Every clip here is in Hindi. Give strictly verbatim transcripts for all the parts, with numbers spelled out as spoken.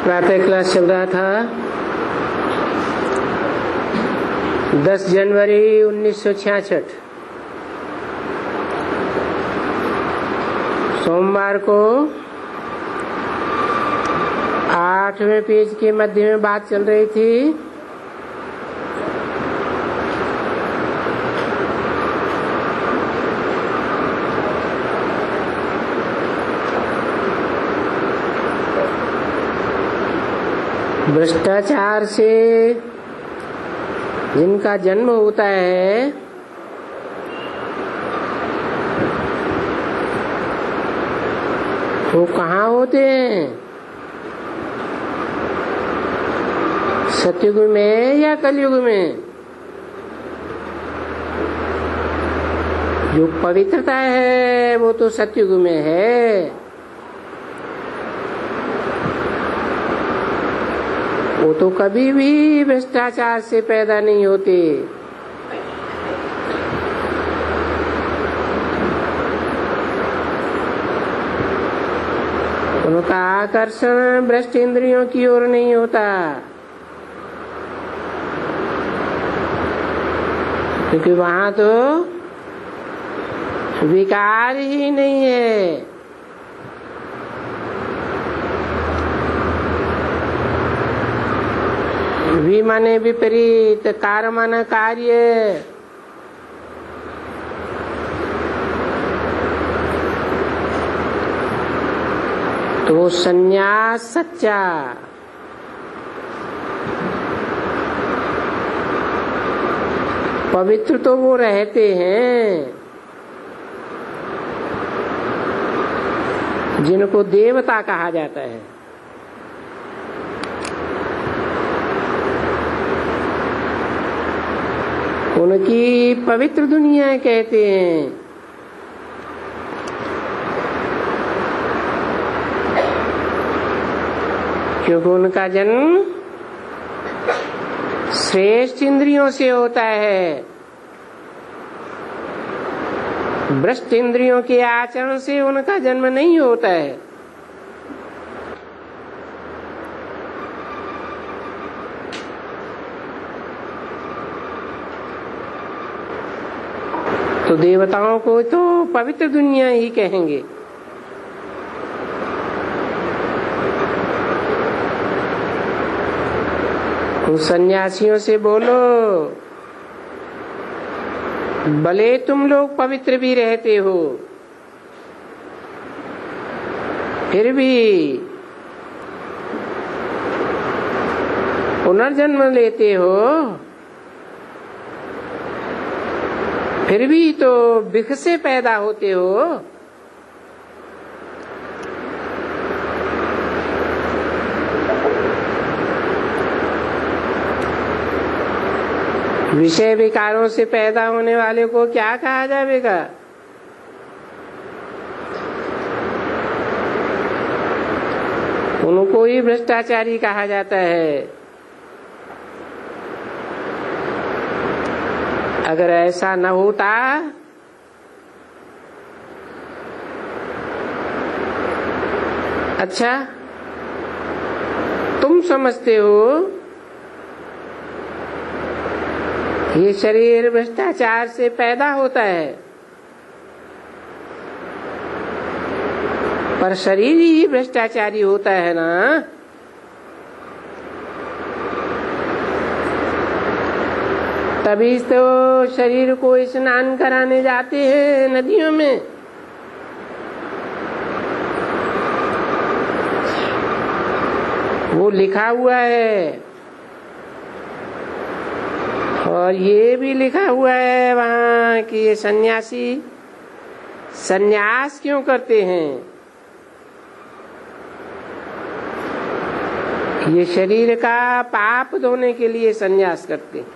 प्रातः क्लास चल रहा था दस जनवरी उन्नीस सौ छियासठ सोमवार को आठवें पेज के मध्य में बात चल रही थी भ्रष्टाचार से जिनका जन्म होता है वो कहाँ होते हैं, सतयुग में या कलयुग में? जो पवित्रता है वो तो सतयुग में है, वो तो कभी भी भ्रष्टाचार से पैदा नहीं होते। उनका आकर्षण भ्रष्ट इंद्रियों की ओर नहीं होता, क्योंकि वहां तो विकार ही नहीं है। वि माने विपरीत, कार माने कार्य। तो संन्यास सच्चा, पवित्र तो वो रहते हैं जिनको देवता कहा जाता है। उनकी पवित्र दुनिया कहते हैं। क्योंकि उनका जन्म श्रेष्ठ इंद्रियों से होता है, भ्रष्ट इंद्रियों के आचरण से उनका जन्म नहीं होता है। तो देवताओं को तो पवित्र दुनिया ही कहेंगे। उन सन्यासियों से बोलो, भले तुम लोग पवित्र भी रहते हो, फिर भी पुनर्जन्म लेते हो, फिर भी तो विष से पैदा होते हो। विषय विकारों से पैदा होने वाले को क्या कहा जाएगा? उनको ही भ्रष्टाचारी कहा जाता है। अगर ऐसा न होता अच्छा, तुम समझते हो ये शरीर भ्रष्टाचार से पैदा होता है, पर शरीर ही भ्रष्टाचारी होता है ना। तभी तो शरीर को स्नान कराने जाते हैं नदियों में। वो लिखा हुआ है, और ये भी लिखा हुआ है वहाँ कि ये सन्यासी सन्यास क्यों करते हैं। ये शरीर का पाप धोने के लिए सन्यास करते हैं।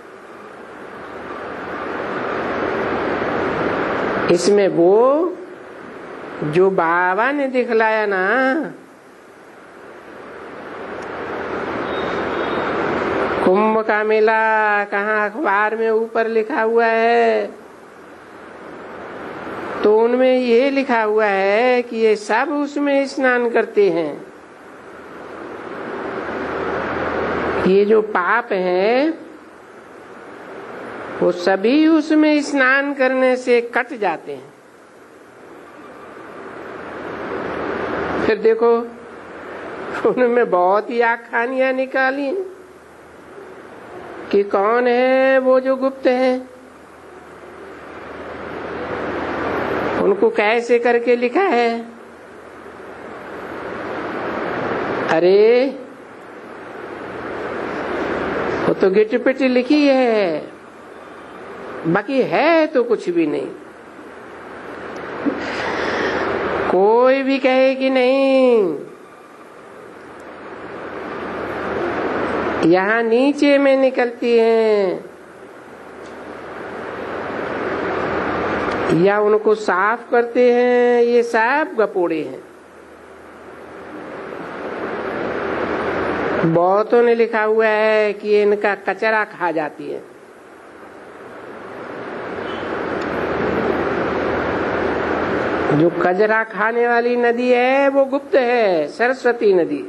इसमें वो जो बाबा ने दिखलाया ना, कुंभ का मेला कहाँ अखबार में ऊपर लिखा हुआ है, तो उनमें ये लिखा हुआ है कि ये सब उसमें स्नान करते हैं। ये जो पाप है वो सभी उसमें स्नान करने से कट जाते हैं। फिर देखो उनमें बहुत ही आखानियां निकाली हैं कि कौन है वो जो गुप्त है, उनको कैसे करके लिखा है। अरे वो तो गिट पिट लिखी है, बाकी है तो कुछ भी नहीं। कोई भी कहे कि नहीं, यहाँ नीचे में निकलती हैं या उनको साफ करते हैं, ये सब गपोड़े हैं। बहुतों ने लिखा हुआ है कि इनका कचरा खा जाती है। जो कचरा खाने वाली नदी है वो गुप्त है, सरस्वती नदी।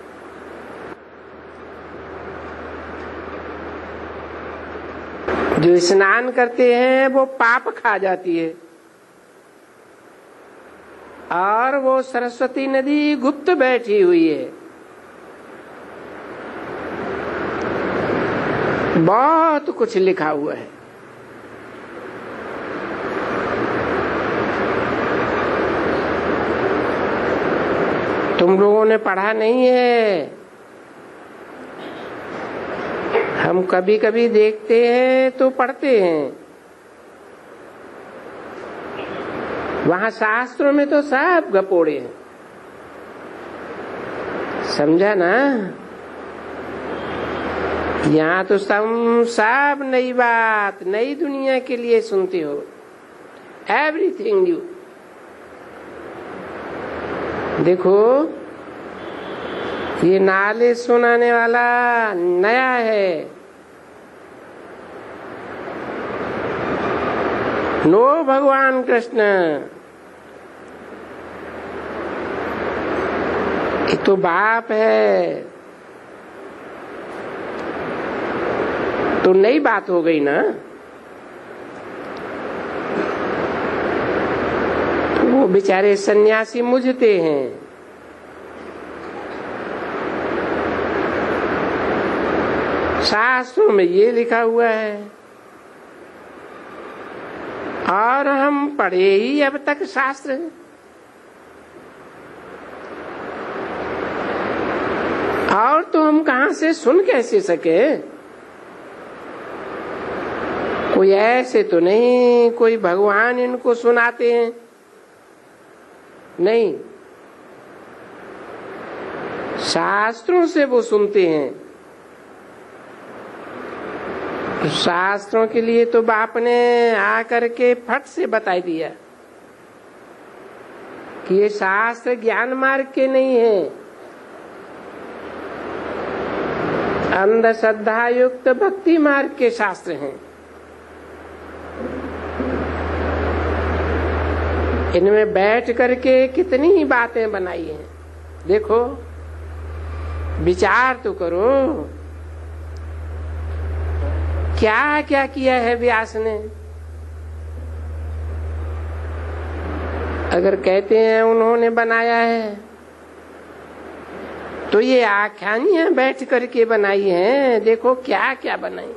जो स्नान करते हैं वो पाप खा जाती है, और वो सरस्वती नदी गुप्त बैठी हुई है। बहुत कुछ लिखा हुआ है। तुम लोगों ने पढ़ा नहीं है, हम कभी कभी देखते हैं तो पढ़ते हैं। वहां शास्त्रों में तो सब गपोड़े हैं, समझा ना। यहाँ तो तुम सब नई बात, नई दुनिया के लिए सुनते हो। Everything new. देखो ये नाले सुनाने वाला नया है। नो भगवान कृष्ण, ये तो बाप है। तो नई बात हो गई ना। वो बेचारे सन्यासी मुझते हैं। शास्त्रों में ये लिखा हुआ है, और हम पढ़े ही अब तक शास्त्र। और तो हम कहां से सुन कैसे सके। कोई ऐसे तो नहीं कोई भगवान इनको सुनाते हैं, नहीं, शास्त्रों से वो सुनते हैं। तो शास्त्रों के लिए तो बाप ने आकर के फट से बता दिया कि ये शास्त्र ज्ञान मार्ग के नहीं है, अंधश्रद्धा युक्त भक्ति मार्ग के शास्त्र हैं। इनमें बैठ करके कितनी ही बातें बनाई हैं। देखो विचार तो करो, क्या क्या किया है व्यास ने। अगर कहते हैं उन्होंने बनाया है तो ये आख्यानियां बैठ करके बनाई हैं। देखो क्या क्या बनाई,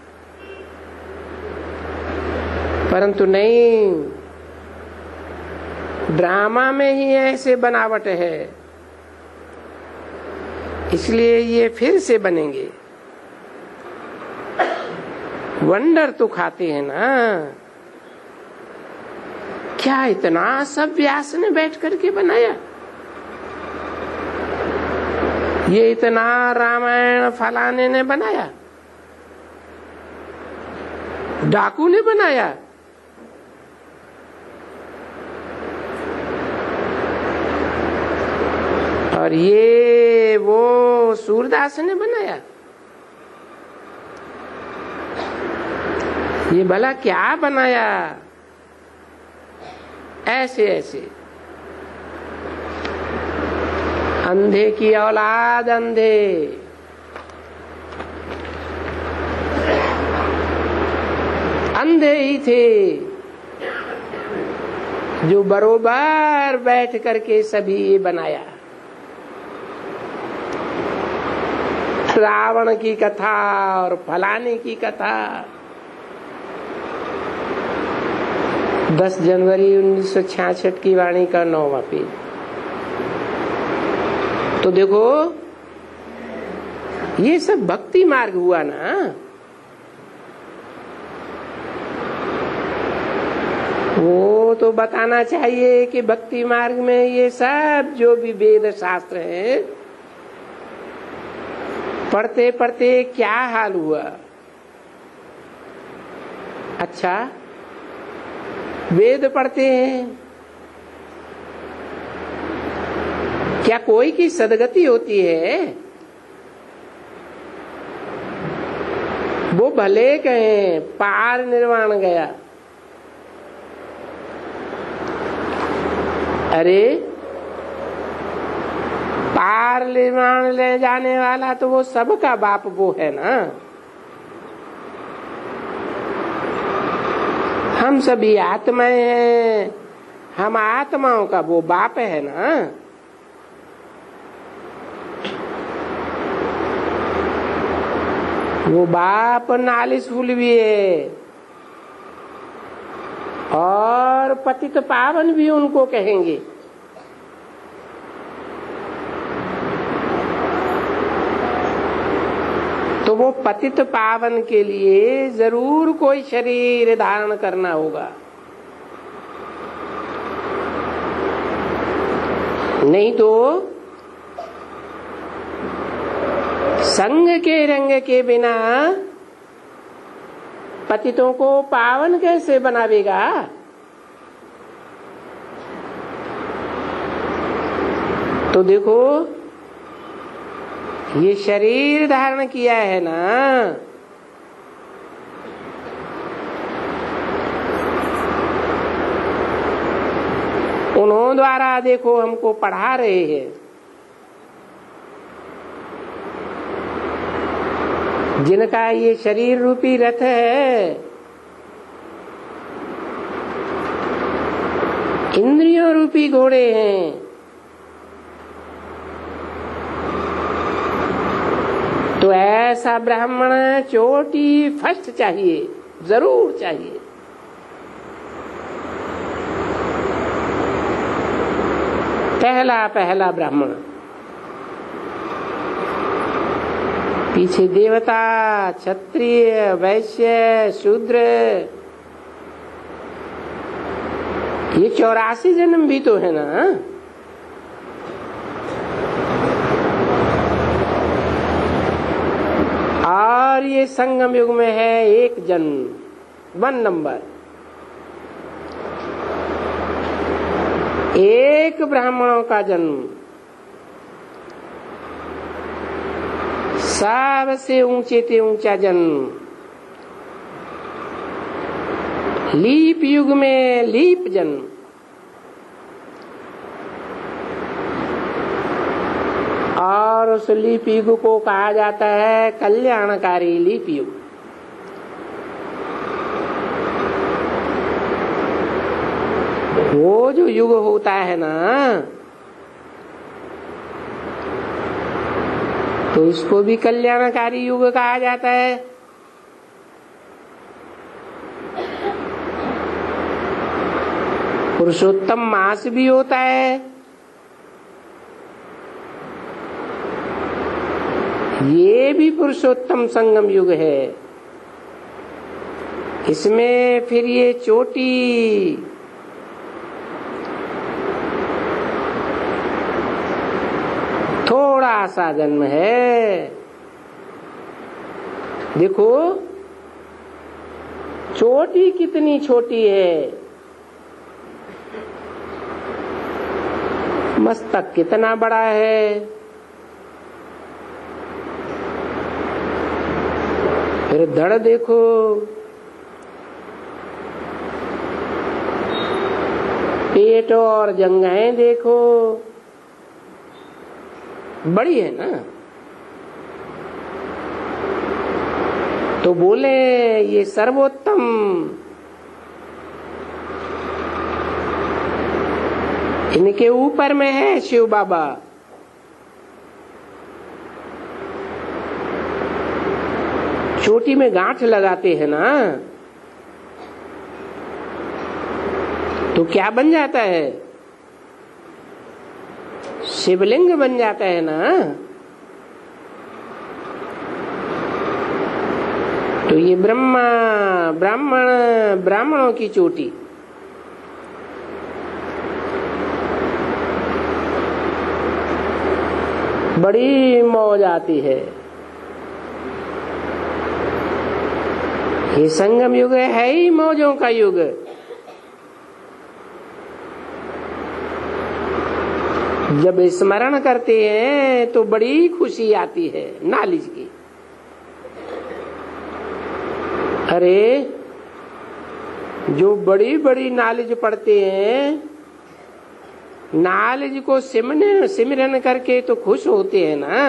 परंतु नहीं, ड्रामा में ही ऐसे बनावट है, इसलिए ये फिर से बनेंगे। वंडर तो खाते हैं ना। क्या इतना सब व्यास ने बैठ करके बनाया। ये इतना रामायण फलाने ने बनाया, डाकू ने बनाया। और ये वो सूरदास ने बनाया। ये भला क्या बनाया। ऐसे ऐसे अंधे की औलाद अंधे, अंधे ही थे जो बरोबर बैठ करके सभी ये बनाया। रावण की कथा और फलाने की कथा। दस जनवरी उन्नीस सौ छियासठ की वाणी का नौवां पेज। तो देखो ये सब भक्ति मार्ग हुआ ना। वो तो बताना चाहिए कि भक्ति मार्ग में ये सब जो भी वेद शास्त्र है पढ़ते पढ़ते क्या हाल हुआ। अच्छा वेद पढ़ते हैं, क्या कोई की सदगति होती है? वो भले कहें पार निर्वाण गया, अरे पार निर्वाण ले जाने वाला तो वो सबका बाप वो है ना। हम सभी आत्माएं हैं, हम आत्माओं का वो बाप है ना। वो बाप नालिश फूल भी है और पतित पावन भी उनको कहेंगे। तो वो पतित पावन के लिए जरूर कोई शरीर धारण करना होगा, नहीं तो संग के रंग के बिना पतितों को पावन कैसे बनावेगा? तो देखो ये शरीर धारण किया है ना, उन्हों द्वारा देखो हमको पढ़ा रहे हैं। जिनका ये शरीर रूपी रथ है, इंद्रियों रूपी घोड़े हैं, तो ऐसा ब्राह्मण चोटी फर्स्ट चाहिए, जरूर चाहिए। पहला पहला ब्राह्मण, पीछे देवता, क्षत्रिय, वैश्य, शूद्र, ये चौरासी जन्म भी तो है ना। और ये संगम युग में है एक जन्म, वन नंबर, एक ब्राह्मणों का जन्म, सबसे ऊंचे से ऊंचा जन्म। लीप युग में लीप जन्म, और उस लीप युग को कहा जाता है कल्याणकारी लीप युग। वो जो युग होता है ना, तो इसको भी कल्याणकारी युग कहा जाता है। पुरुषोत्तम मास भी होता है, ये भी पुरुषोत्तम संगम युग है। इसमें फिर ये चोटी, थोड़ा सा जन्म है। देखो चोटी कितनी छोटी है, मस्तक कितना बड़ा है, फिर धड़ देखो, पेट और जंघाएं देखो, बड़ी है ना। तो बोले ये सर्वोत्तम इनके ऊपर में है शिव बाबा। चोटी में गांठ लगाते हैं ना तो क्या बन जाता है? शिवलिंग बन जाता है ना। तो ये ब्रह्मा ब्राह्मण ब्राह्मणों की चोटी, बड़ी मौज आती है। ये संगम युग है ही मौजों का युग। जब स्मरण करते हैं तो बड़ी खुशी आती है नॉलेज की। अरे जो बड़ी बड़ी नॉलेज पढ़ते हैं, नॉलेज को सिमरन सिमरन करके तो खुश होते हैं ना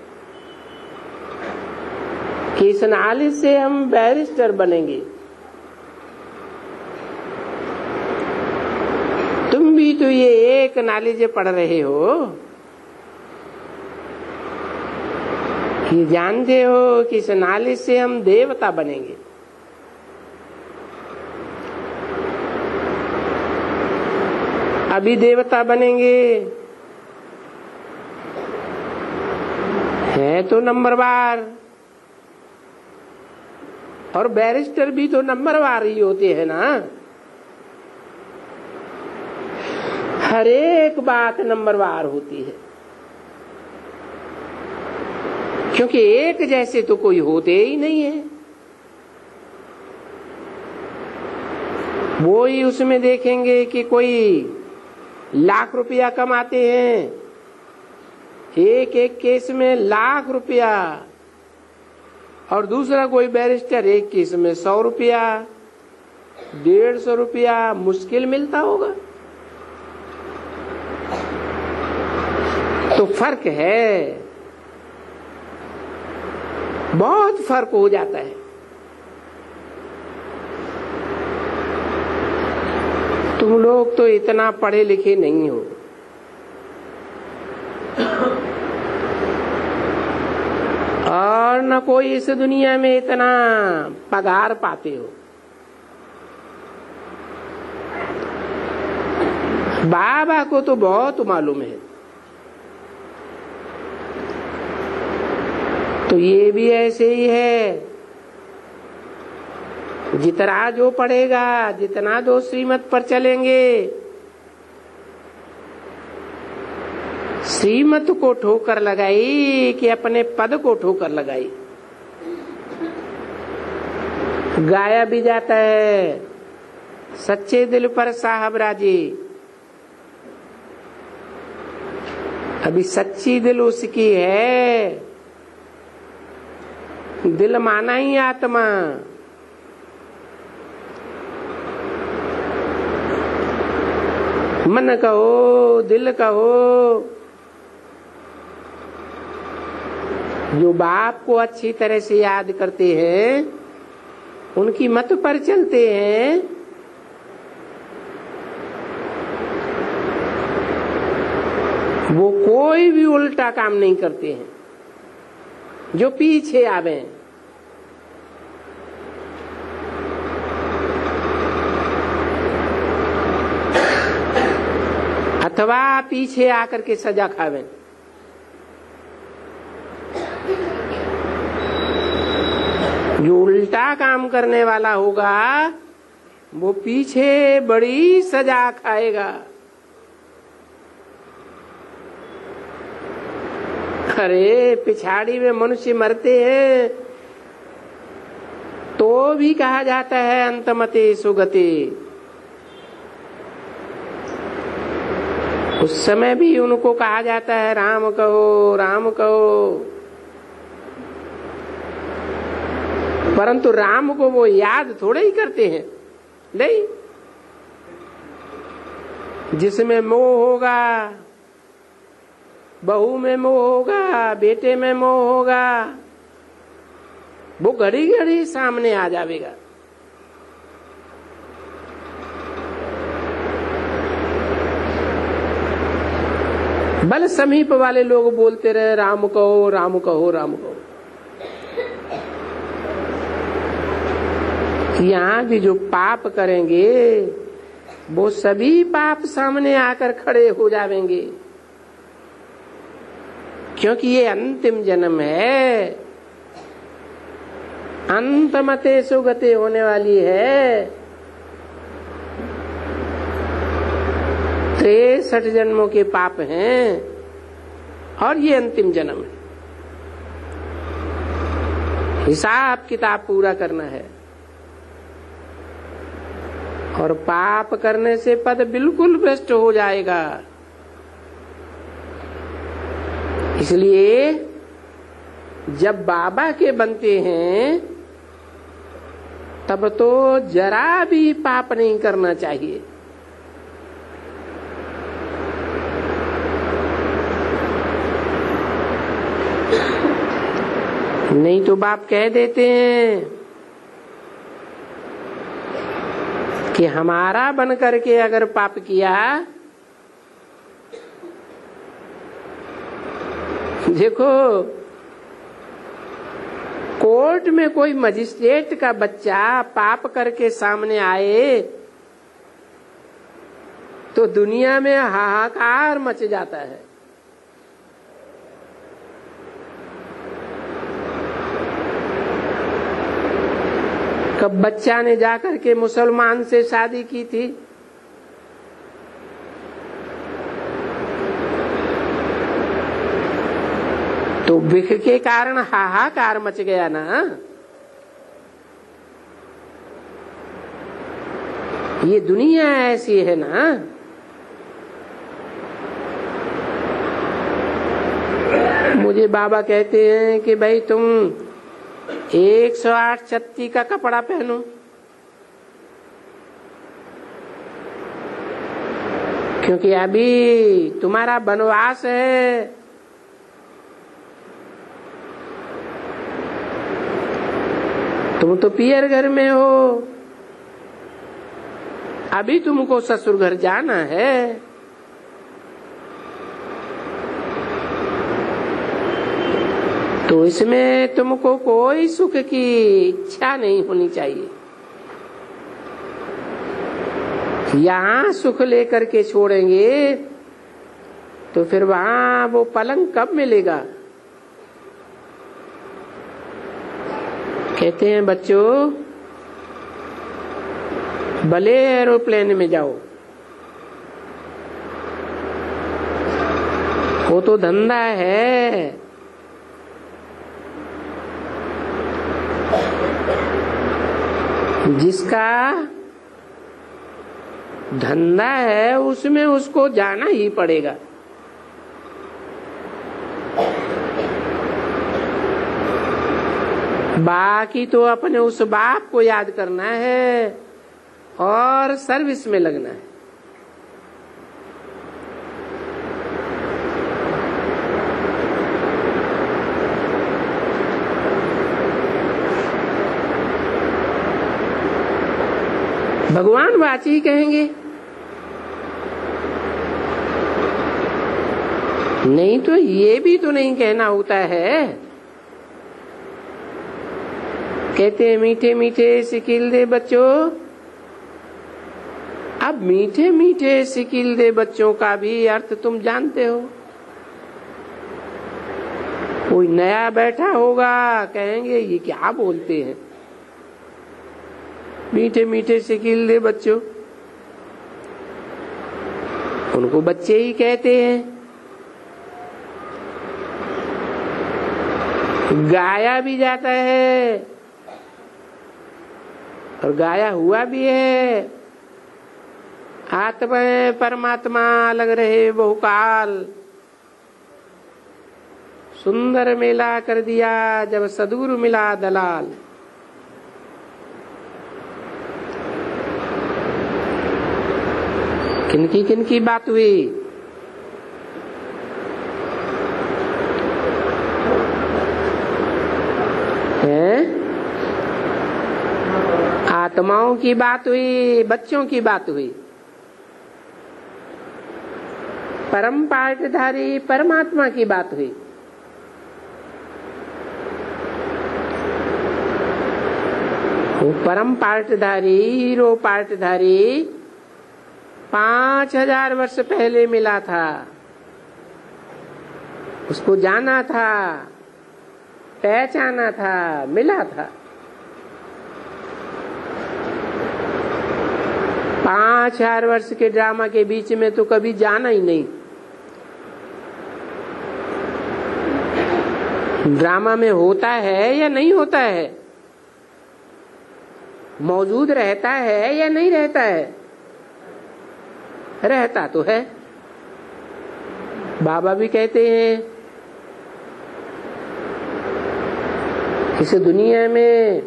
कि इस नॉलेज से हम बैरिस्टर बनेंगे। तुम भी तो ये एक नॉलेज पढ़ रहे हो कि जानते हो कि इस नॉलेज से हम देवता बनेंगे। अभी देवता बनेंगे है तो नंबरवार, और बैरिस्टर भी तो नंबरवार ही होते हैं ना। हर एक बात नंबरवार होती है, क्योंकि एक जैसे तो कोई होते ही नहीं है। वो ही उसमें देखेंगे कि कोई लाख रुपया कमाते हैं, एक एक केस में लाख रुपया, और दूसरा कोई बैरिस्टर एक केस में सौ रुपया डेढ़ सौ रुपया मुश्किल मिलता होगा। तो फर्क है, बहुत फर्क हो जाता है। तुम लोग तो इतना पढ़े लिखे नहीं हो, और न कोई इस दुनिया में इतना पगार पाते हो। बाबा को तो बहुत मालूम है। तो ये भी ऐसे ही है, जितना जो पढ़ेगा, जितना जो श्रीमत पर चलेंगे, श्रीमत को ठोकर लगाई कि अपने पद को ठोकर लगाई। गाया भी जाता है, सच्चे दिल पर साहब राजी। अभी सच्ची दिल उसकी है, दिल माना ही आत्मा। मन कहो, दिल कहो, जो बाप को अच्छी तरह से याद करते हैं, उनकी मत पर चलते हैं, वो कोई भी उल्टा काम नहीं करते हैं जो पीछे आवे। अथवा पीछे आकर के सजा खावे। जो उल्टा काम करने वाला होगा वो पीछे बड़ी सजा खाएगा। अरे पिछाड़ी में मनुष्य मरते हैं तो भी कहा जाता है अंतमते सुगते। उस समय भी उनको कहा जाता है राम कहो, राम कहो, परंतु राम को वो याद थोड़े ही करते हैं। नहीं, जिसमें मोह होगा, बहू में मोह होगा, बेटे में मोह होगा, वो घड़ी घड़ी सामने आ जाएगा। भले समीप वाले लोग बोलते रहे राम कहो राम कहो राम कहो, यहाँ भी जो पाप करेंगे वो सभी पाप सामने आकर खड़े हो जाएंगे, क्योंकि ये अंतिम जन्म है, अंतमते सुगते होने वाली है। तिरसठ जन्मों के पाप हैं और ये अंतिम जन्म है। हिसाब किताब पूरा करना है, और पाप करने से पद बिल्कुल भ्रष्ट हो जाएगा। इसलिए जब बाबा के बनते हैं तब तो जरा भी पाप नहीं करना चाहिए। नहीं तो बाप कह देते हैं कि हमारा बन करके अगर पाप किया, देखो कोर्ट में कोई मजिस्ट्रेट का बच्चा पाप करके सामने आए तो दुनिया में हाहाकार मच जाता है। कब बच्चा ने जाकर के मुसलमान से शादी की थी, तो विख के कारण हाहाकार मच गया ना। ये दुनिया ऐसी है ना। मुझे बाबा कहते हैं कि भाई तुम एक सौ आठ छत्ती का कपड़ा पहनो, क्योंकि अभी तुम्हारा वनवास है। तुम तो पियर घर में हो, अभी तुमको ससुर घर जाना है। तो इसमें तुमको कोई सुख की इच्छा नहीं होनी चाहिए। यहाँ सुख लेकर के छोड़ेंगे तो फिर वहाँ वो पलंग कब मिलेगा। कहते हैं बच्चों भले एरोप्लेन में जाओ, वो तो धंधा है। जिसका धंधा है उसमें उसको जाना ही पड़ेगा। बाकी तो अपने उस बाप को याद करना है और सर्विस में लगना है। भगवान वाची कहेंगे, नहीं तो ये भी तो नहीं कहना होता है। कहते हैं मीठे मीठे सिकिल दे बच्चों। अब मीठे मीठे सिकिल दे बच्चों का भी अर्थ तुम जानते हो। कोई नया बैठा होगा, कहेंगे ये क्या बोलते हैं, मीठे मीठे सिकिल दे बच्चों। उनको बच्चे ही कहते हैं। गाया भी जाता है और गाया हुआ भी है। आत्मा परमात्मा अलग रहे बहुकाल, सुंदर मेला कर दिया जब सदगुरु मिला दलाल। किनकी किनकी बात हुई? है आत्माओं की बात हुई, बच्चों की बात हुई। परम पाठधारी परमात्मा की बात हुई। वो परम पाठधारी, हीरो पाठधारी पांच हजार वर्ष पहले मिला था। उसको जाना था, पहचाना था, मिला था। पांच हजार वर्ष के ड्रामा के बीच में तो कभी जाना ही नहीं। ड्रामा में होता है या नहीं होता है, मौजूद रहता है या नहीं रहता है? रहता तो है। बाबा भी कहते हैं इस दुनिया में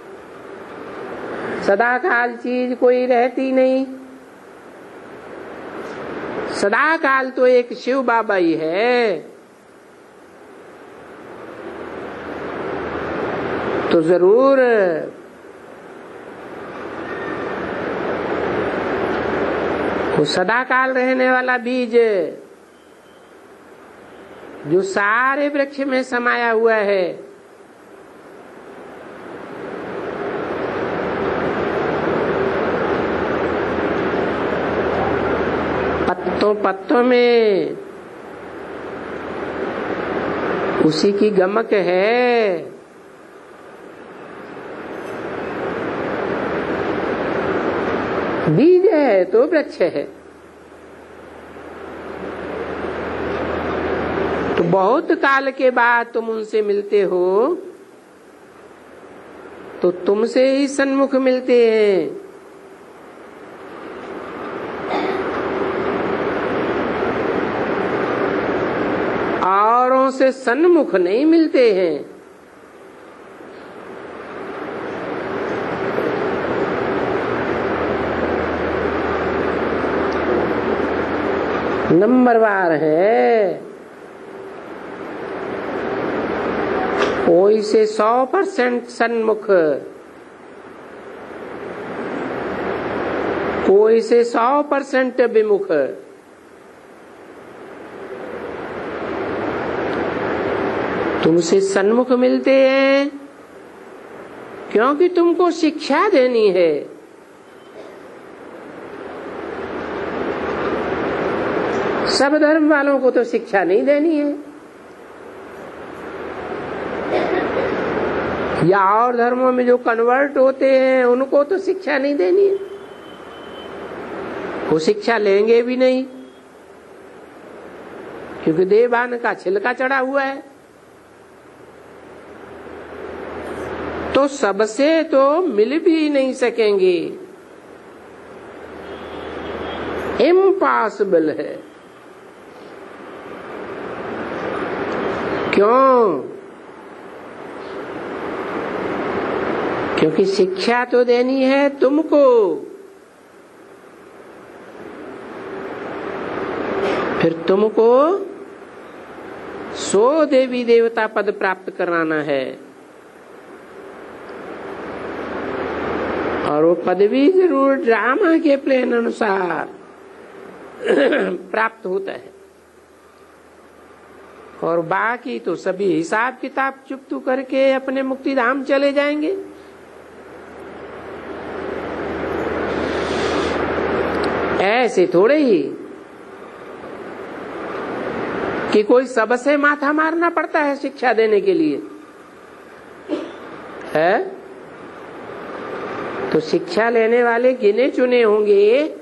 सदाकाल चीज कोई रहती नहीं। सदाकाल तो एक शिव बाबा ही है। तो जरूर वो सदाकाल रहने वाला बीज जो सारे वृक्ष में समाया हुआ है, पत्तों पत्तों में उसी की गमक है। बीज है तो वृक्ष है। तो बहुत काल के बाद तुम उनसे मिलते हो तो तुमसे ही सन्मुख मिलते हैं। औरों से सन्मुख नहीं मिलते हैं। नंबरवार है। कोई से सौ परसेंट सन्मुख, कोई से सौ परसेंट विमुख। तुमसे सन्मुख मिलते हैं क्योंकि तुमको शिक्षा देनी है। सब धर्म वालों को तो शिक्षा नहीं देनी है, या और धर्मों में जो कन्वर्ट होते हैं उनको तो शिक्षा नहीं देनी है। वो शिक्षा लेंगे भी नहीं क्योंकि देवान का छिलका चढ़ा हुआ है। तो सबसे तो मिल भी नहीं सकेंगे, इम्पॉसिबल है। क्यों? क्योंकि शिक्षा तो देनी है तुमको। फिर तुमको सो देवी देवता पद प्राप्त कराना है और वो पदवी जरूर ड्रामा के प्लान अनुसार प्राप्त होता है। और बाकी तो सभी हिसाब किताब चुप्तू करके अपने मुक्ति धाम चले जाएंगे। ऐसे थोड़े ही कि कोई सबसे माथा मारना पड़ता है शिक्षा देने के लिए है। तो शिक्षा लेने वाले गिने चुने होंगे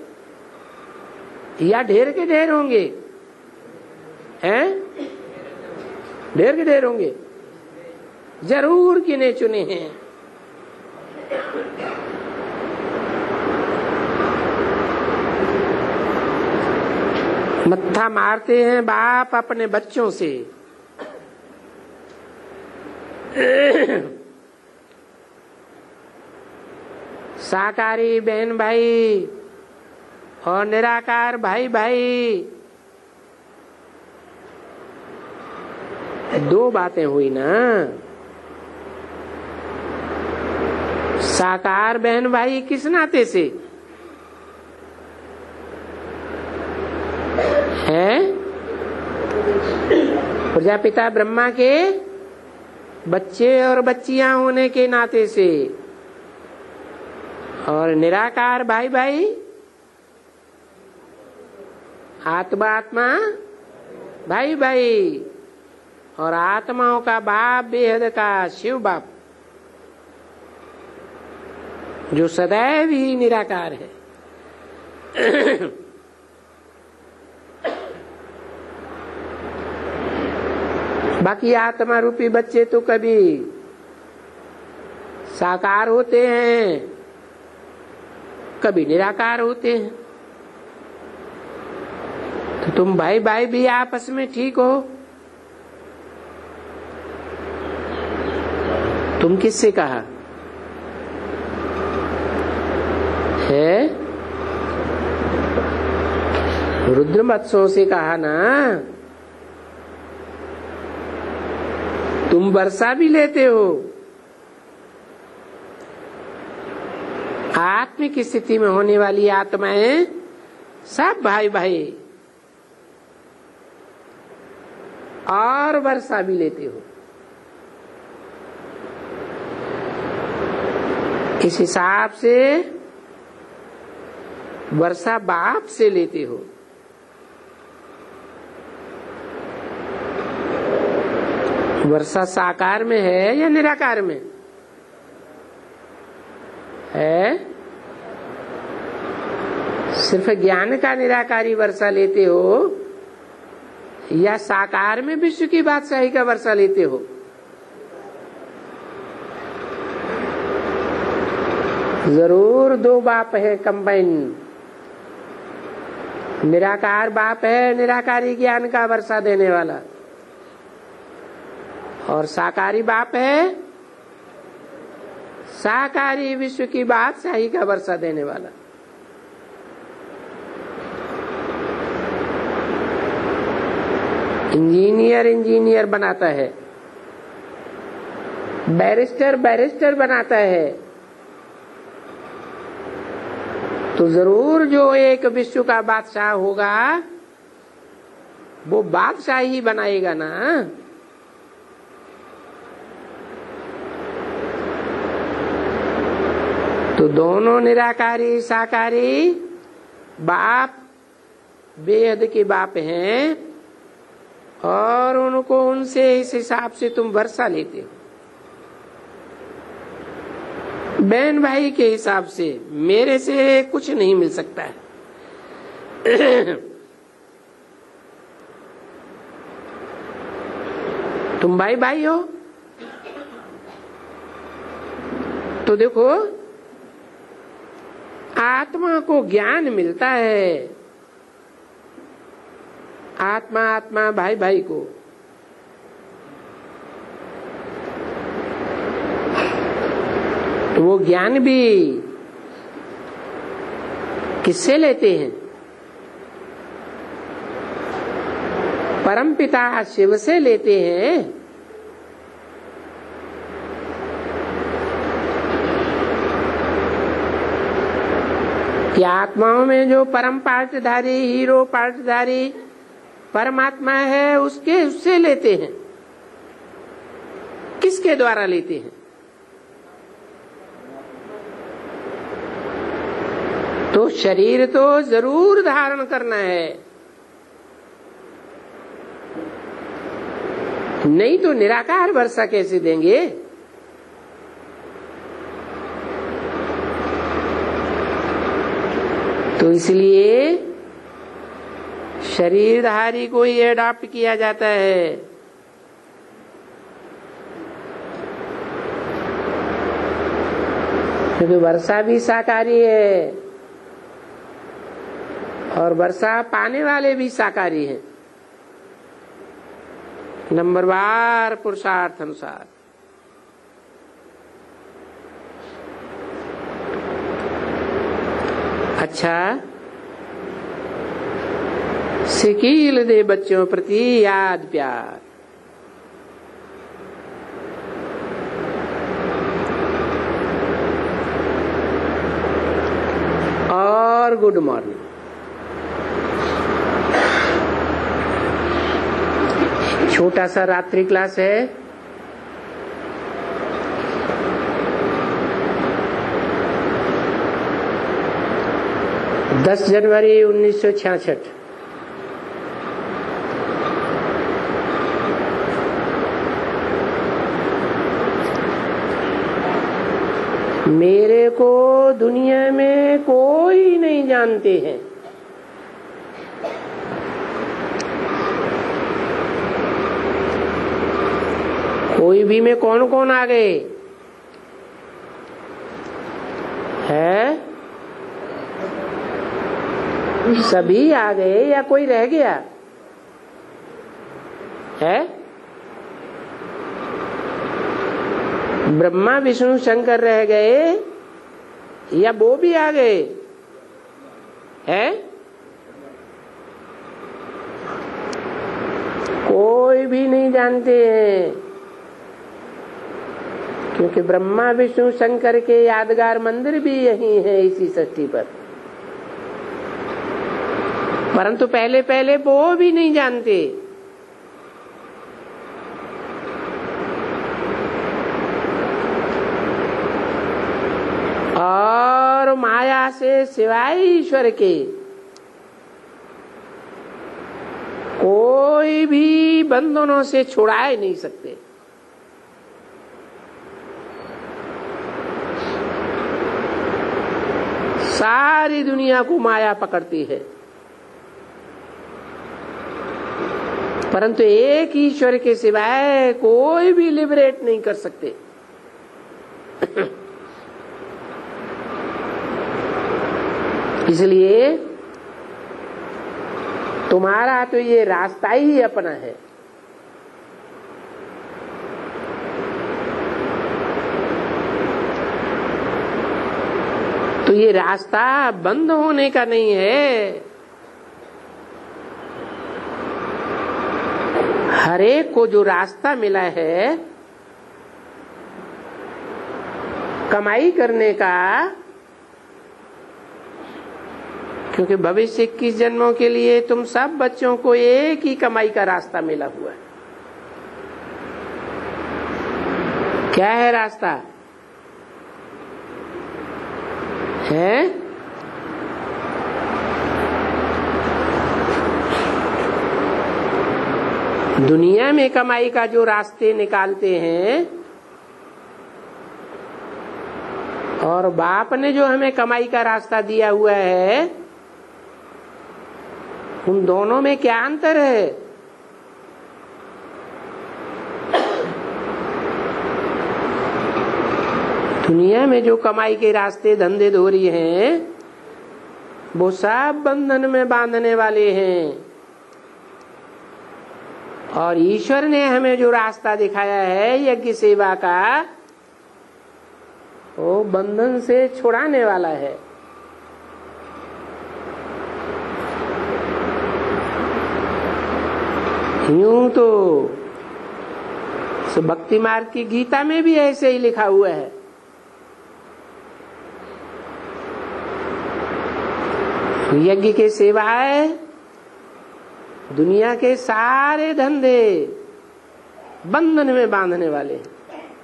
या ढेर के ढेर होंगे? हैं? ढेर के ढेर होंगे, जरूर गिने चुने हैं। मत्था मारते हैं बाप अपने बच्चों से। साकारी बहन भाई और निराकार भाई भाई, दो बातें हुई ना। साकार बहन भाई किस नाते से है? प्रजापिता ब्रह्मा के बच्चे और बच्चियां होने के नाते से। और निराकार भाई भाई आत्मा आत्मा भाई भाई, और आत्माओं का बाप बेहद का शिव बाप जो सदैव ही निराकार है। बाकी आत्मा रूपी बच्चे तो कभी साकार होते हैं, कभी निराकार होते हैं। तो तुम भाई भाई भी आपस में ठीक हो। तुम किससे कहा है? रुद्रमत्सों से कहा ना। तुम वर्षा भी लेते हो। आत्मिक स्थिति में होने वाली आत्माएं सब भाई भाई, और वर्षा भी लेते हो। इस हिसाब से वर्षा बाप से लेते हो। वर्षा साकार में है या निराकार में है? सिर्फ ज्ञान का निराकारी वर्षा लेते हो या साकार में विश्व की बादशाही का वर्षा लेते हो? जरूर दो बाप है कंबाइन। निराकार बाप है निराकारी ज्ञान का वर्षा देने वाला, और साकारी बाप है साकारी विश्व की बादशाही का वर्षा देने वाला। इंजीनियर इंजीनियर बनाता है, बैरिस्टर बैरिस्टर बनाता है, तो जरूर जो एक विश्व का बादशाह होगा वो बादशाह ही बनाएगा ना। तो दोनों निराकारी साकारी बाप बेहद के बाप हैं, और उनको उनसे इस हिसाब से तुम वर्षा लेते हो। बहन भाई के हिसाब से मेरे से कुछ नहीं मिल सकता है। तुम भाई भाई हो तो देखो, आत्मा को ज्ञान मिलता है, आत्मा आत्मा भाई भाई को। तो वो ज्ञान भी किससे लेते हैं? परमपिता शिव से लेते हैं। कि आत्माओं में जो परम पार्टधारी हीरो पार्टधारी परमात्मा है उसके उससे लेते हैं। किसके द्वारा लेते हैं? तो शरीर तो जरूर धारण करना है, नहीं तो निराकार वर्षा कैसे देंगे? तो इसलिए शरीरधारी को ही अडॉप्ट किया जाता है। क्योंकि वर्षा भी साकारी है और वर्षा पाने वाले भी साकारी हैं, नंबरवार पुरुषार्थ अनुसार। अच्छा, सिकील दे बच्चों प्रति याद प्यार। और गुड मॉर्निंग। छोटा सा रात्रि क्लास है। दस जनवरी उन्नीस सौ छियासठ। मेरे को दुनिया में कोई नहीं जानते हैं। कोई भी में कौन कौन आ गए हैं? सभी आ गए या कोई रह गया है? ब्रह्मा विष्णु शंकर रह गए या वो भी आ गए हैं? कोई भी नहीं जानते हैं, क्योंकि ब्रह्मा विष्णु शंकर के यादगार मंदिर भी यही है इसी सृष्टि पर। परंतु पहले पहले वो भी नहीं जानते। और माया से सिवाय ईश्वर के कोई भी बंधनों से छुड़ा ही नहीं सकते। सारी दुनिया को माया पकड़ती है, परंतु एक ईश्वर के सिवाय कोई भी लिबरेट नहीं कर सकते। इसलिए तुम्हारा तो ये रास्ता ही अपना है। तो ये रास्ता बंद होने का नहीं है। हर एक को जो रास्ता मिला है कमाई करने का, क्योंकि भविष्य इक्कीस जन्मों के लिए तुम सब बच्चों को एक ही कमाई का रास्ता मिला हुआ है। क्या है रास्ता? है दुनिया में कमाई का जो रास्ते निकालते हैं और बाप ने जो हमें कमाई का रास्ता दिया हुआ है, उन दोनों में क्या अंतर है? दुनिया में जो कमाई के रास्ते धंधे धोरी हैं वो सब बंधन में बांधने वाले हैं, और ईश्वर ने हमें जो रास्ता दिखाया है यज्ञ सेवा का, वो बंधन से छुड़ाने वाला है। यूं तो भक्ति मार्ग की गीता में भी ऐसे ही लिखा हुआ है। यज्ञ के सिवाय दुनिया के सारे धंधे बंधन में बांधने वाले हैं।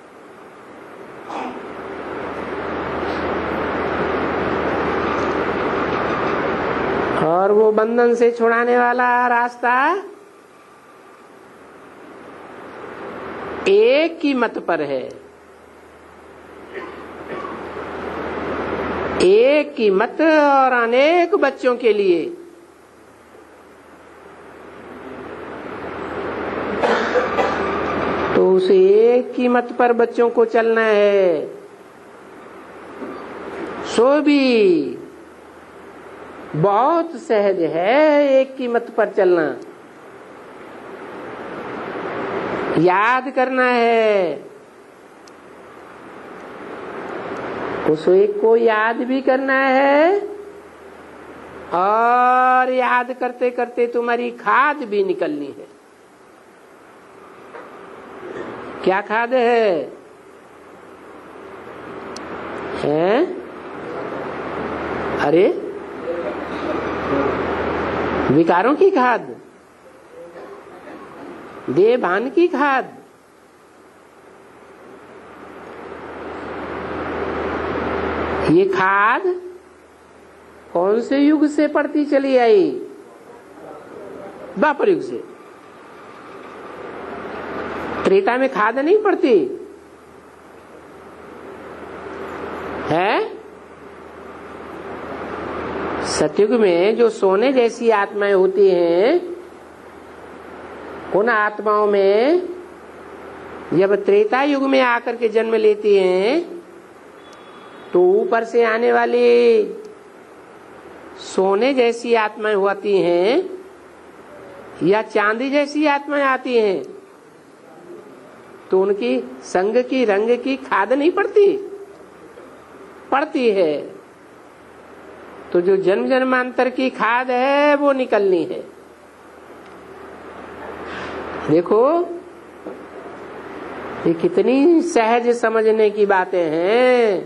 और वो बंधन से छुड़ाने वाला रास्ता एक की मत पर है। एक की मत और अनेक बच्चों के लिए। तो उस एक की मत पर बच्चों को चलना है। सो भी बहुत सहज है एक की मत पर चलना। याद करना है, उस एक को याद भी करना है, और याद करते करते तुम्हारी खाद भी निकलनी है। क्या खाद है? हैं? अरे विकारों की खाद, देह भान की खाद। ये खाद कौन से युग से पड़ती चली आई? द्वापर युग से। त्रेता में खाद नहीं पड़ती है। सतयुग में जो सोने जैसी आत्माएं होती हैं, उन आत्माओं में जब त्रेता युग में आकर के जन्म लेती हैं, तो ऊपर से आने वाली सोने जैसी आत्माएं होती हैं या चांदी जैसी आत्माएं आती हैं, तो उनकी संग की रंग की खाद नहीं पड़ती, पड़ती है। तो जो जन्म जन्मांतर की खाद है वो निकलनी है। देखो ये कितनी सहज समझने की बातें हैं।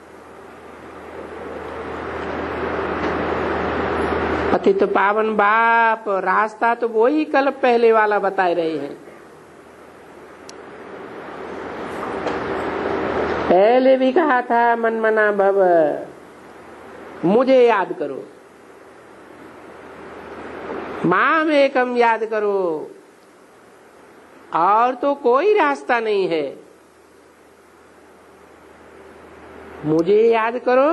पतित पावन बाप, रास्ता तो वो ही कल पहले वाला बता रहे हैं। पहले भी कहा था मन मना भव, मुझे याद करो, माम एकम याद करो, और तो कोई रास्ता नहीं है। मुझे याद करो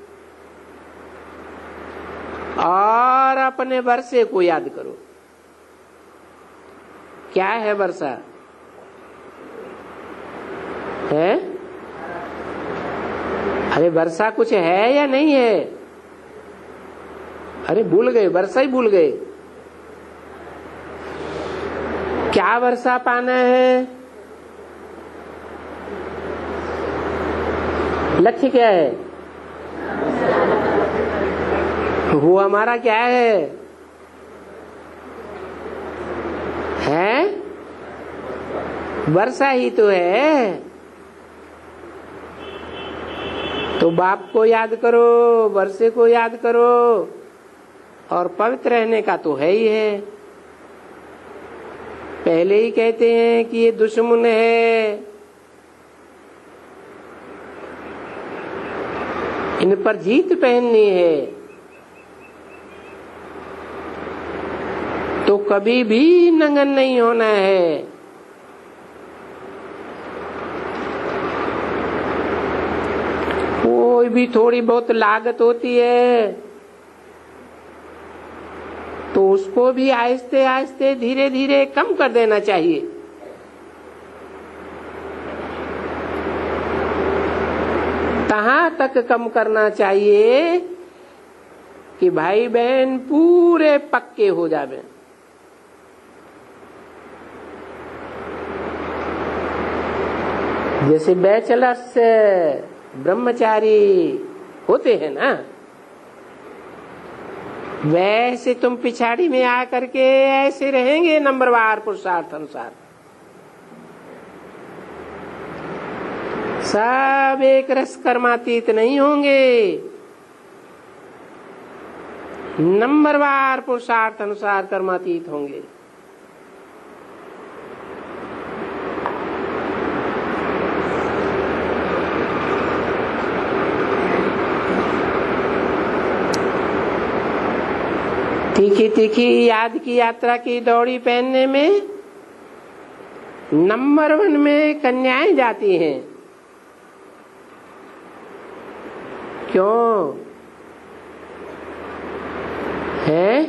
और अपने वर्षे को याद करो। क्या है वर्षा? है? अरे वर्षा कुछ है या नहीं है? अरे भूल गए, वर्षा ही भूल गए। क्या वर्षा पाना है? लक्ष्य क्या है? वो हमारा क्या है? है? वर्षा ही तो है। तो बाप को याद करो, वर्षे को याद करो, और पवित्र रहने का तो है ही है। पहले ही कहते हैं कि ये दुश्मन है, इन पर जीत पहननी है। तो कभी भी नंगन नहीं होना है। कोई भी थोड़ी बहुत लागत होती है तो उसको भी आहिस्ते आहिस्ते धीरे धीरे कम कर देना चाहिए। कहाँ तक कम करना चाहिए कि भाई बहन पूरे पक्के हो जावे। जैसे बैचलर्स ब्रह्मचारी होते हैं ना, वैसे तुम पिछाड़ी में आकर के ऐसे रहेंगे नंबरवार पुरुषार्थ अनुसार। सब एक रस कर्मातीत नहीं होंगे, नंबरवार पुरुषार्थ अनुसार कर्मातीत होंगे। तीखी तीखी याद की यात्रा की दौड़ी पहनने में नंबर वन में कन्याएं जाती हैं। क्यों है?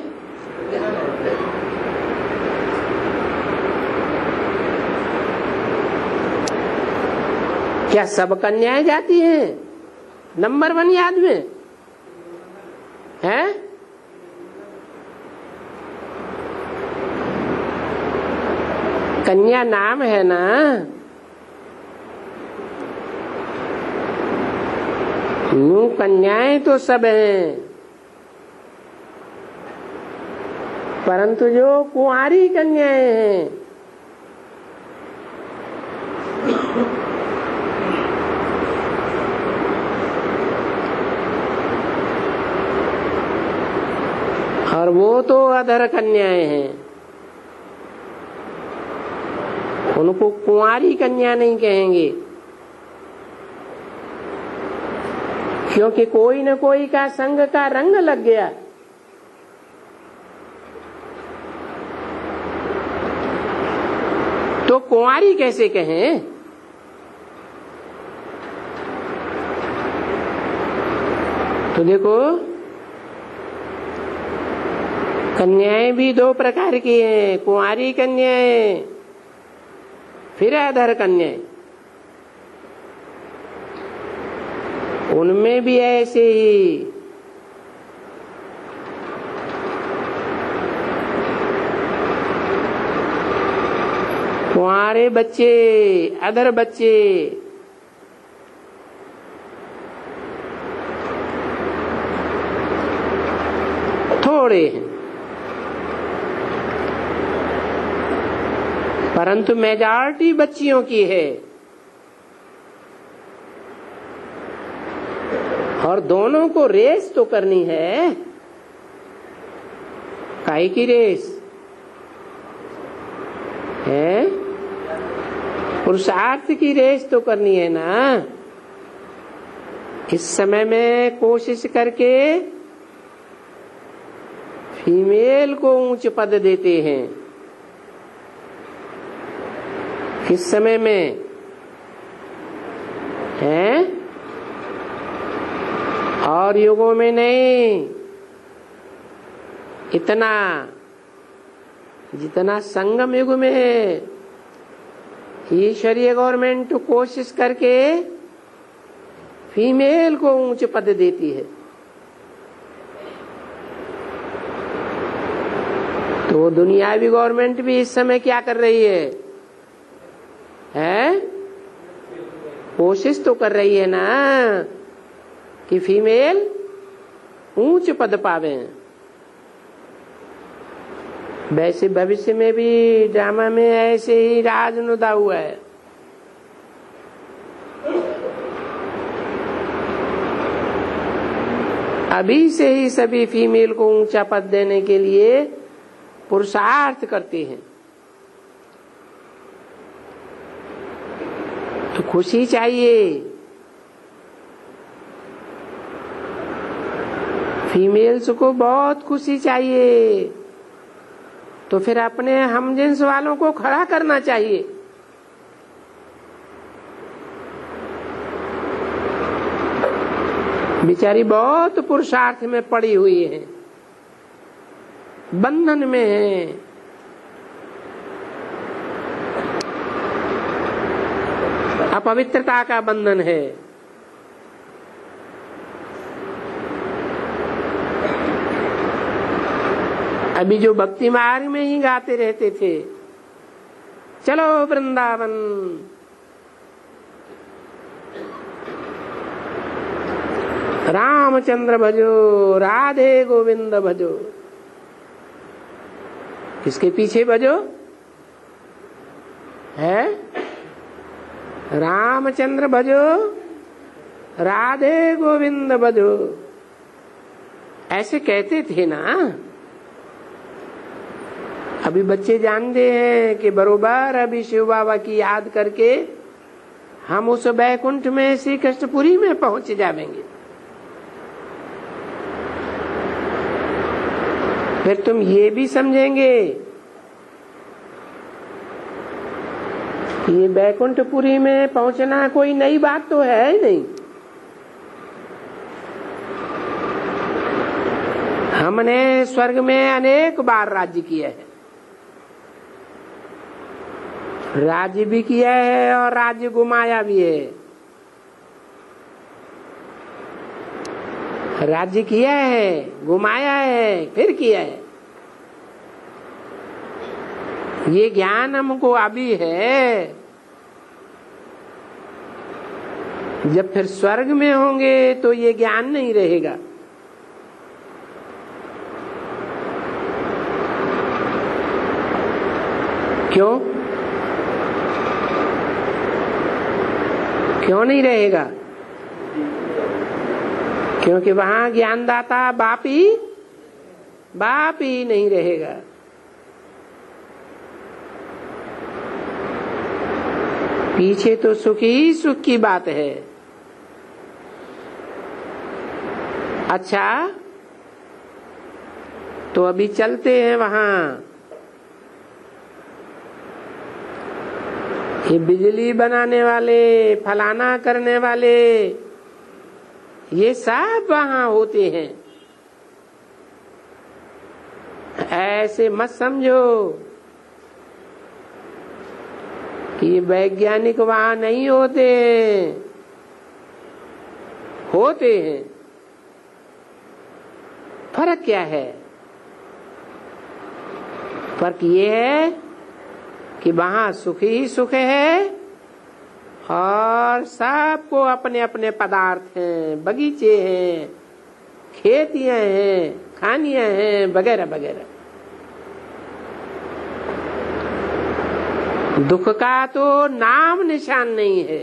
क्या सब कन्याएं जाती हैं नंबर वन याद में? है? कन्या नाम है ना, यूं कन्याएं तो सब हैं, परंतु जो कुंवारी कन्याएं हैं और वो तो अधर कन्याएं हैं, उनको कुंवारी कन्या नहीं कहेंगे, क्योंकि कोई न कोई का संग का रंग लग गया। तो कुंवारी कैसे कहें? तो देखो, कन्याएं भी दो प्रकार की हैं, कुंवारी कन्याएं फिर अधर कन्याएं। उनमें भी ऐसे ही कुंवारे बच्चे, अधर बच्चे थोड़े हैं, परंतु मेजॉरिटी बच्चियों की है। और दोनों को रेस तो करनी है। काहे की रेस है? पुरुषार्थ की रेस तो करनी है ना। इस समय में कोशिश करके फीमेल को ऊंच पद देते हैं। किस समय में है? और युगों में नहीं। इतना जितना संगम युग में है, ईश्वरीय गवर्नमेंट कोशिश करके फीमेल को ऊंच पद देती है। तो दुनियावी गवर्नमेंट भी इस समय क्या कर रही है? है? कोशिश तो कर रही है ना कि फीमेल ऊंच पद पावे। वैसे भविष्य में भी ड्रामा में ऐसे ही राज नुदा हुआ है। अभी से ही सभी फीमेल को ऊंचा पद देने के लिए पुरुषार्थ करते हैं। तो खुशी चाहिए। फीमेल्स को बहुत खुशी चाहिए। तो फिर अपने हमजिन्स वालों को खड़ा करना चाहिए। बेचारी बहुत पुरुषार्थ में पड़ी हुई है, बंधन में है। अपवित्रता का बंधन है। अभी जो भक्ति मार्ग में ही गाते रहते थे, चलो वृंदावन, रामचंद्र भजो, राधे गोविंद भजो। किसके पीछे भजो? है रामचंद्र भजो, राधे गोविंद भजो, ऐसे कहते थे ना। अभी बच्चे जानते हैं कि बरोबर अभी शिव बाबा की याद करके हम उस बैकुंठ में श्री कृष्णपुरी में पहुंच जाएंगे। फिर तुम ये भी समझेंगे कि ये बैकुंठपुरी में पहुंचना कोई नई बात तो है ही नहीं। हमने स्वर्ग में अनेक बार राज्य किया है, राज्य भी किया है और राज्य घुमाया भी है। राज्य किया है, घुमाया है, फिर किया है। ये ज्ञान हमको अभी है। जब फिर स्वर्ग में होंगे तो ये ज्ञान नहीं रहेगा। क्यों? क्यों नहीं रहेगा? क्योंकि वहां ज्ञानदाता बाप ही बाप ही नहीं रहेगा। पीछे तो सुख ही सुख की बात है। अच्छा, तो अभी चलते हैं वहां। ये बिजली बनाने वाले, फलाना करने वाले, ये सब वहां होते हैं। ऐसे मत समझो कि ये वैज्ञानिक वहां नहीं होते हैं, होते हैं। फर्क क्या है? फर्क ये है कि वहां सुख ही सुख है और सबको अपने अपने पदार्थ हैं, बगीचे हैं, खेतियां हैं, खानियां हैं, वगैरह वगैरह। दुख का तो नाम निशान नहीं है।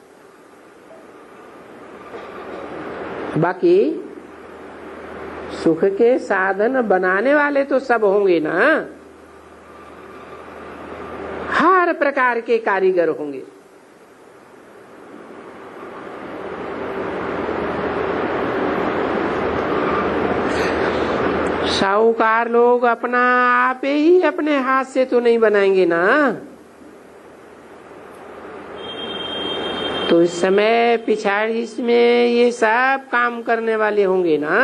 बाकी सुख के साधन बनाने वाले तो सब होंगे ना, हर प्रकार के कारीगर होंगे। साहूकार लोग अपना आप ही अपने हाथ से तो नहीं बनाएंगे ना। तो इस समय पिछाड़ी इसमें ये सब काम करने वाले होंगे ना।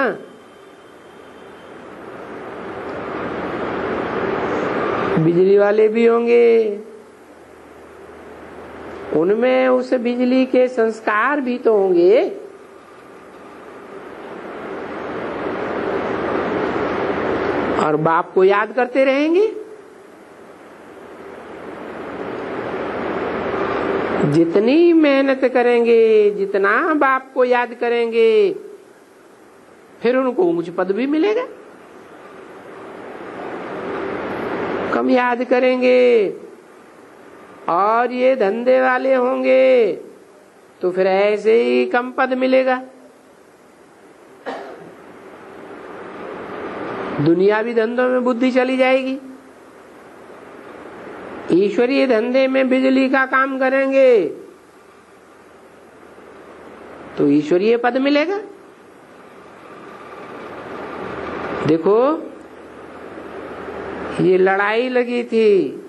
बिजली वाले भी होंगे, उनमें उस बिजली के संस्कार भी तो होंगे। और बाप को याद करते रहेंगे। जितनी मेहनत करेंगे, जितना बाप को याद करेंगे, फिर उनको ऊंच पद भी मिलेगा। कम याद करेंगे और ये धंधे वाले होंगे तो फिर ऐसे ही कम पद मिलेगा। दुनियावी धंधों में बुद्धि चली जाएगी। ईश्वरीय धंधे में बिजली का काम करेंगे तो ईश्वरीय पद मिलेगा। देखो, ये लड़ाई लगी थी,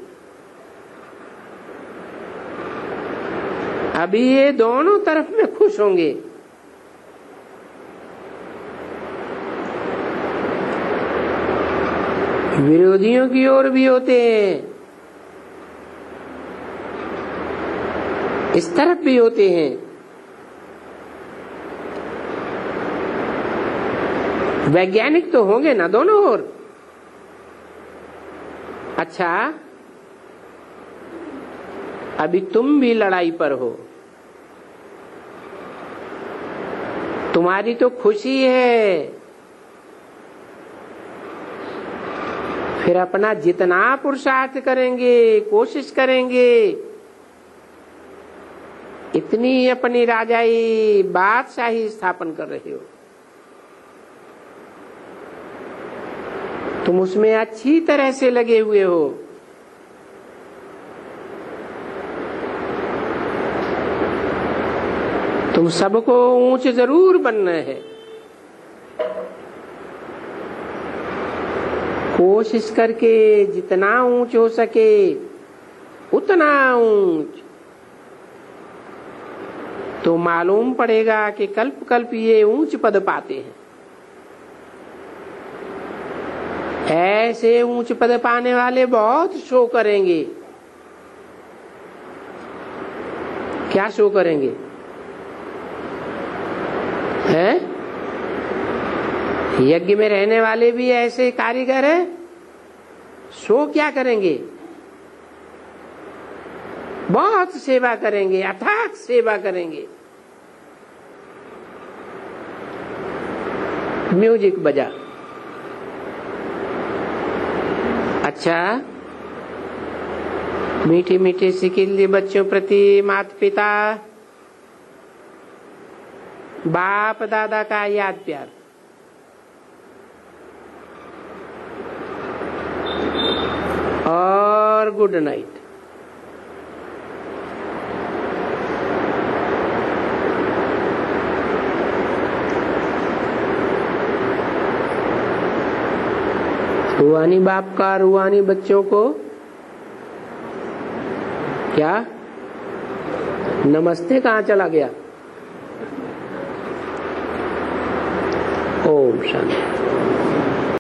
अभी ये दोनों तरफ में खुश होंगे। विरोधियों की ओर भी होते हैं, इस तरफ भी होते हैं। वैज्ञानिक तो होंगे ना दोनों ओर। अच्छा, अभी तुम भी लड़ाई पर हो, तुम्हारी तो खुशी है, फिर अपना जितना पुरुषार्थ करेंगे, कोशिश करेंगे, इतनी अपनी राजाई बादशाही स्थापन कर रहे हो, तुम उसमें अच्छी तरह से लगे हुए हो। तुम सबको ऊंच जरूर बनना है। कोशिश करके जितना ऊंच हो सके उतना ऊंच। तो मालूम पड़ेगा कि कल्प कल्प ये ऊंच पद पाते हैं। ऐसे ऊंच पद पाने वाले बहुत शो करेंगे। क्या शो करेंगे? हैं? यज्ञ में रहने वाले भी ऐसे कारीगर हैं। शो क्या करेंगे? बहुत सेवा करेंगे, अथाक सेवा करेंगे। म्यूजिक बजा। अच्छा, मीठी मीठी सिकिल्ली बच्चों प्रति माता पिता, बाप दादा का याद प्यार। और गुड नाइट। रूहानी बाप का रूहानी बच्चों को क्या नमस्ते कहाँ चला गया? ओम शांति।